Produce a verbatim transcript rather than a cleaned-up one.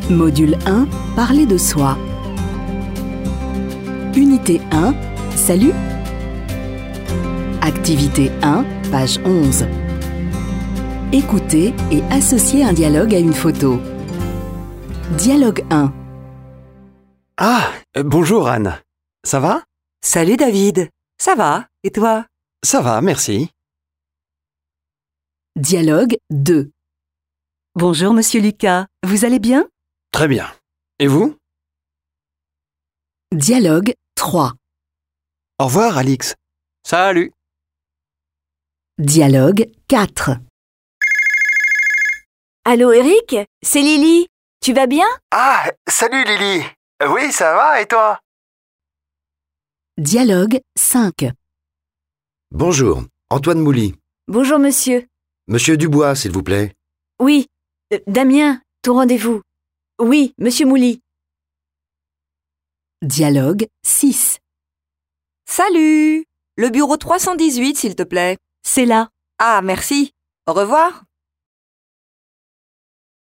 Module un, parler de soi. Unité un, salut. Activité un, page onze. Écoutez et associez un dialogue à une photo. Dialogue un. Ah, euh, bonjour Anne. Ça va? Salut David, ça va? Et toi? Ça va, merci. Dialogue deux. Bonjour Monsieur Lucas, vous allez bien? Très bien. Et vous? Dialogue trois. Au revoir Alix. Salut. Dialogue quatre. Allô Eric, c'est Lily. Tu vas bien? Ah, salut Lily. Oui, ça va et toi? Dialogue cinq. Bonjour, Antoine Mouly. Bonjour monsieur. Monsieur Dubois, s'il vous plaît. Oui, euh, Damien, ton rendez-vous. Oui, monsieur Mouly. Dialogue six. Salut! Le bureau trois cent dix-huit, s'il te plaît. C'est là. Ah, merci. Au revoir.